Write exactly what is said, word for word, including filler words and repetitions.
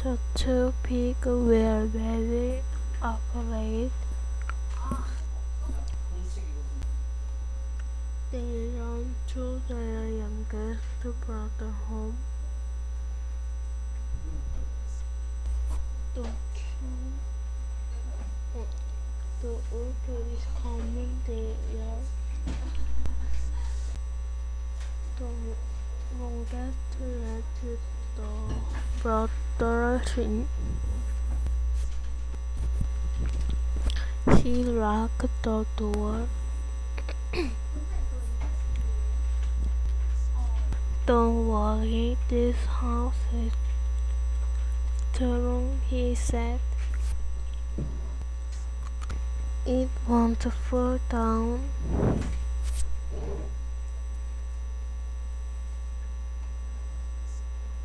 The two pigs were very afraid. They ran to their youngest brother home. Don't you? The order is coming. They are. Don't forget to let the brother in. He locked the door. Don't worry, this house is strong, he said. It won't fall down.